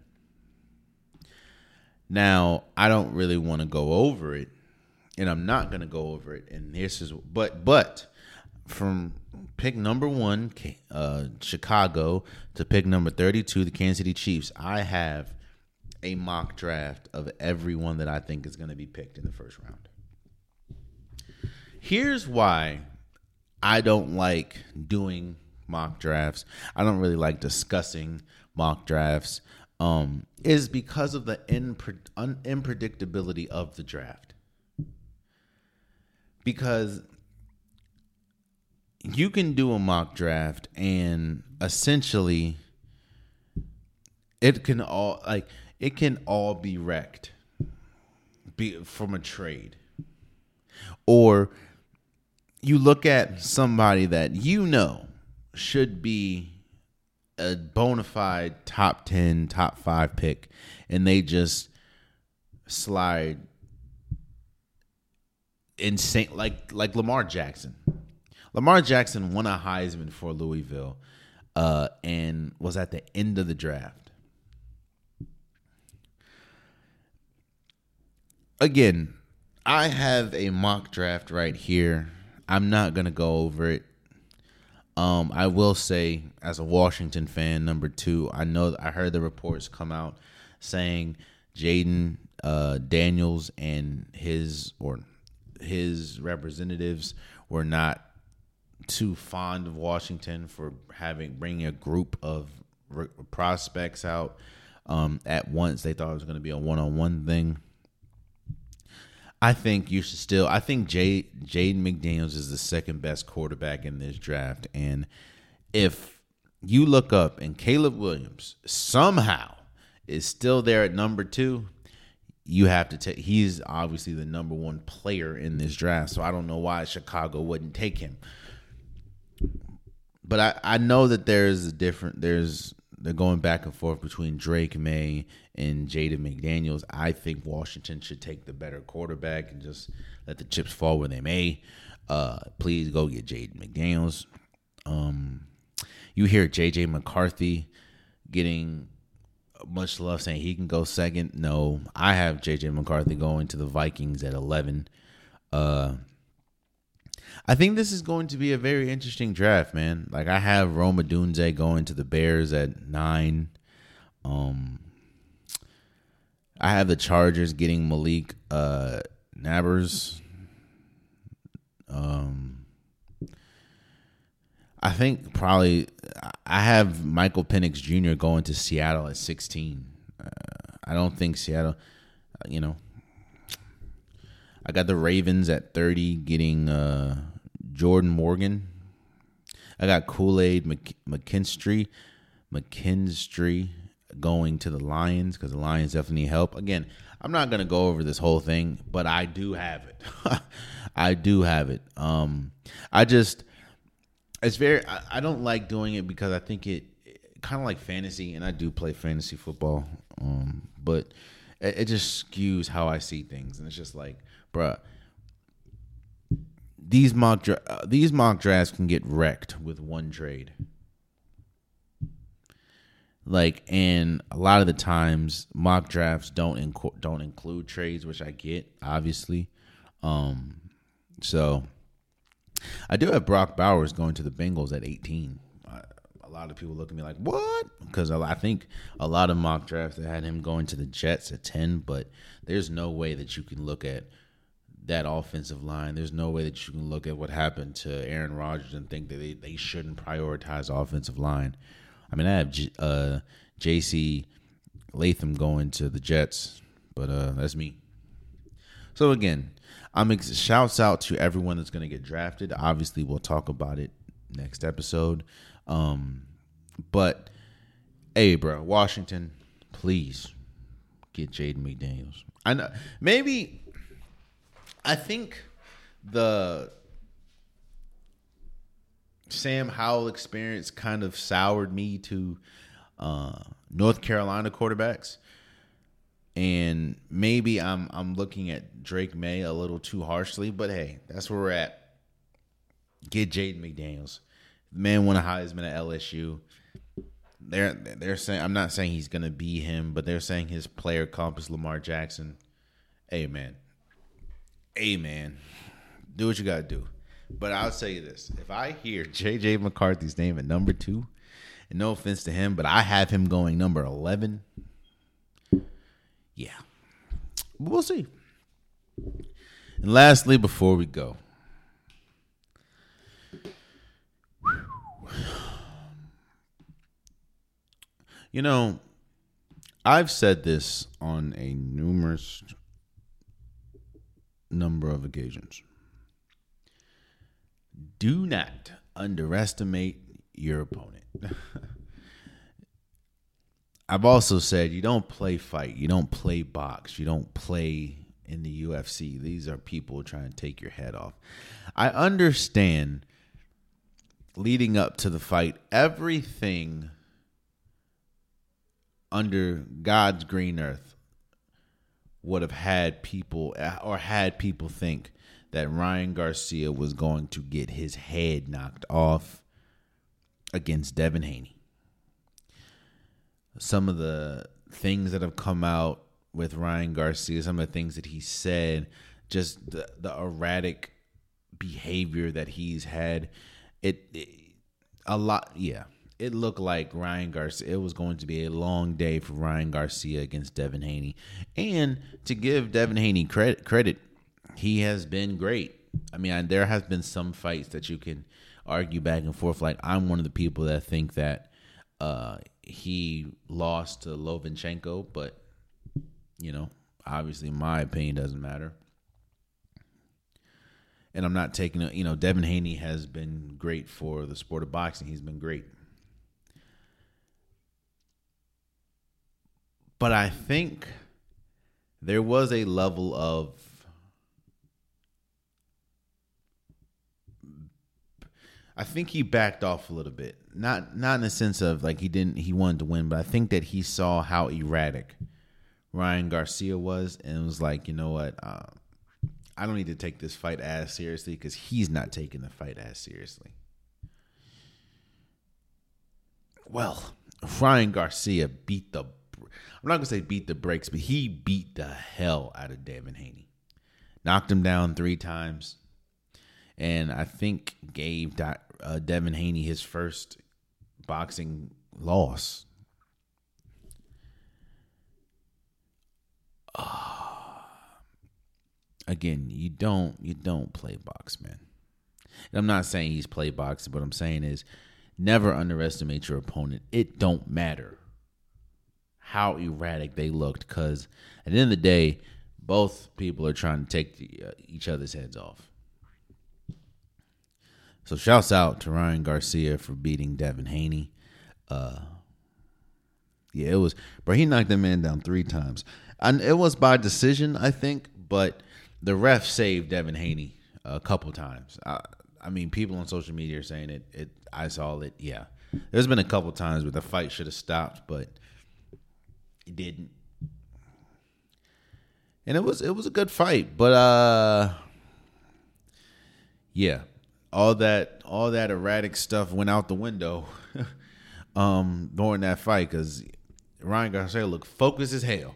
Now, I don't really want to go over it, and I'm not going to go over it. And this is, but, but from pick number one, uh, Chicago, to pick number thirty-two, the Kansas City Chiefs, I have a mock draft of everyone that I think is going to be picked in the first round. Here's why I don't like doing mock drafts. I don't really like discussing mock drafts. Um, is because of the impre- un- unpredictability of the draft. Because you can do a mock draft and essentially it can all like it can all be wrecked be, from a trade. Or you look at somebody that you know should be a bona fide top ten, top five pick, and they just slide insane, like like Lamar Jackson. Lamar Jackson won a Heisman for Louisville uh, and was at the end of the draft. Again, I have a mock draft right here. I'm not going to go over it. Um, I will say, as a Washington fan, number two, I know I heard the reports come out saying Jaden uh, Daniels and his or his representatives were not too fond of Washington for having bringing a group of re- prospects out um, at once. They thought it was going to be a one-on-one thing. I think you should still. I think Jay, Jaden McDaniels is the second best quarterback in this draft, and if you look up and Caleb Williams somehow is still there at number two, you have to take. He's obviously the number one player in this draft, so I don't know why Chicago wouldn't take him. But I, I know that there's a different. There's they're going back and forth between Drake May and Jaden McDaniels. I think Washington should take the better quarterback and just let the chips fall where they may. Uh, please go get Jaden McDaniels. Um, you hear J J McCarthy getting much love, saying he can go second. No, I have J J McCarthy going to the Vikings at eleven. Uh, I think this is going to be a very interesting draft, man. Like, I have Rome Odunze going to the Bears at nine. Um, I have the Chargers getting Malik uh, Nabers. Um, I think probably I have Michael Penix Junior going to Seattle at sixteen. Uh, I don't think Seattle, you know. I got the Ravens at thirty getting uh, Jordan Morgan. I got Kool-Aid Mc, McKinstry, McKinstry going to the Lions because the Lions definitely need help. Again, I'm not going to go over this whole thing, but I do have it. I do have it. Um, I just, it's very, I, I don't like doing it because I think it, it kind of like fantasy, and I do play fantasy football, um, but it, it just skews how I see things. And it's just like, bruh, these mock dra- uh, these mock drafts can get wrecked with one trade. Like, and a lot of the times mock drafts don't inc- don't include trades, which I get, obviously. Um, so I do have Brock Bowers going to the Bengals at eighteen. Uh, a lot of people look at me like, what? Because I think a lot of mock drafts that had him going to the Jets at ten, but there's no way that you can look at that offensive line. There's no way that you can look at what happened to Aaron Rodgers and think that they, they shouldn't prioritize offensive line. I mean, I have G, uh, J C Latham going to the Jets, but uh, that's me. So again, I'm ex- shouts out to everyone that's going to get drafted. Obviously, we'll talk about it next episode. Um, but hey, bro, Washington, please get Jaden McDaniels. I know maybe. I think the Sam Howell experience kind of soured me to uh, North Carolina quarterbacks, and maybe I'm I'm looking at Drake May a little too harshly. But hey, that's where we're at. Get Jaden McDaniels. The man won a Heisman at L S U. They're they're saying, I'm not saying he's gonna be him, but they're saying his player comp is Lamar Jackson. Hey man. Hey, man, do what you got to do. But I'll tell you this. If I hear J J McCarthy's name at number two, and no offense to him, but I have him going number eleven, yeah. We'll see. And lastly, before we go, you know, I've said this on a numerous number of occasions. Do not underestimate your opponent. I've also said you don't play fight, you don't play box, you don't play in the U F C. These are people trying to take your head off. I understand leading up to the fight, everything under God's green earth would have had people or had people think that Ryan Garcia was going to get his head knocked off against Devin Haney. Some of the things that have come out with Ryan Garcia, some of the things that he said, just the, the erratic behavior that he's had, it, it a lot, yeah. It looked like Ryan Garcia, it was going to be a long day for Ryan Garcia against Devin Haney. And to give Devin Haney credit, credit, he has been great. I mean, I, there has been some fights that you can argue back and forth. Like, I'm one of the people that think that uh, he lost to Lovinchenko, but, you know, obviously my opinion doesn't matter. And I'm not taking, a, you know, Devin Haney has been great for the sport of boxing. He's been great. But I think there was a level of I think he backed off a little bit. Not not in the sense of like he didn't he wanted to win, but I think that he saw how erratic Ryan Garcia was and was like, you know what, uh, I don't need to take this fight as seriously because he's not taking the fight as seriously. Well, Ryan Garcia beat the, I'm not going to say beat the brakes, but he beat the hell out of Devin Haney. Knocked him down three times. And I think gave uh, Devin Haney his first boxing loss. Uh, again, you don't you don't play box, man. And I'm not saying he's play boxing, but what I'm saying is never underestimate your opponent. It don't matter how erratic they looked, because at the end of the day, both people are trying to take the, uh, each other's heads off. So shouts out to Ryan Garcia for beating Devin Haney. Uh, yeah, it was, bro, he knocked that man down three times. And it was by decision, I think, but the ref saved Devin Haney a couple times. I, I mean, people on social media are saying it. It, I saw it. Yeah, there's been a couple times where the fight should have stopped, but it didn't. And it was it was a good fight, but uh, yeah. All that, all that erratic stuff went out the window um, during that fight because Ryan Garcia looked focused as hell,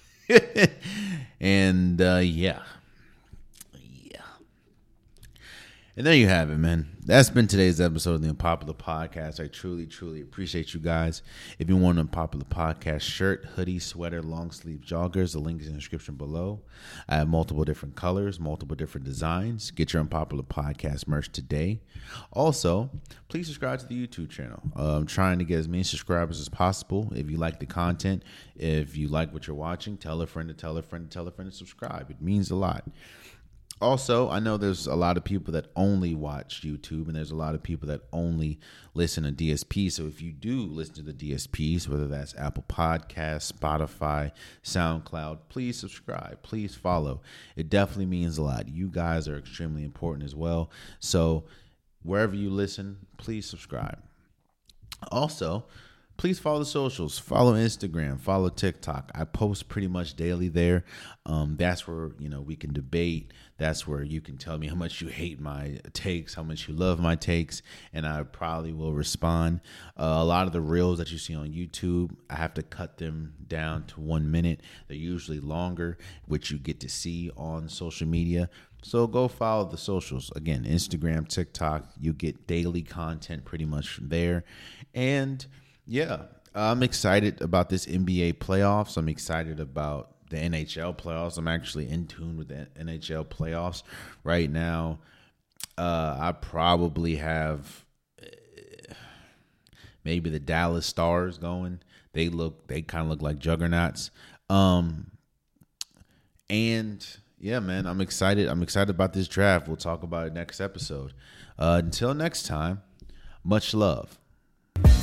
and uh, yeah, yeah. And there you have it, man. That's been today's episode of the Unpopular Podcast. I truly, truly appreciate you guys. If you want an Unpopular Podcast shirt, hoodie, sweater, long sleeve joggers, the link is in the description below. I have multiple different colors, multiple different designs. Get your Unpopular Podcast merch today. Also, please subscribe to the YouTube channel. Uh, I'm trying to get as many subscribers as possible. If you like the content, if you like what you're watching, tell a friend to tell a friend to tell a friend to subscribe. It means a lot. Also, I know there's a lot of people that only watch YouTube, and there's a lot of people that only listen to D S P. So if you do listen to the D S Ps, whether that's Apple Podcasts, Spotify, SoundCloud, please subscribe. Please follow. It definitely means a lot. You guys are extremely important as well. So wherever you listen, please subscribe. Also, please follow the socials. Follow Instagram. Follow TikTok. I post pretty much daily there. Um, that's where, you know, we can debate. That's where you can tell me how much you hate my takes, how much you love my takes, and I probably will respond. Uh, a lot of the reels that you see on YouTube, I have to cut them down to one minute. They're usually longer, which you get to see on social media. So go follow the socials. Again, Instagram, TikTok. You get daily content pretty much from there. And yeah, I'm excited about this N B A playoffs. I'm excited about the N H L playoffs. I'm actually in tune with the N H L playoffs right now. Uh, I probably have uh, maybe the Dallas Stars going. They look, they kind of look like juggernauts. Um, and yeah, man, I'm excited. I'm excited about this draft. We'll talk about it next episode. Uh, until next time, much love.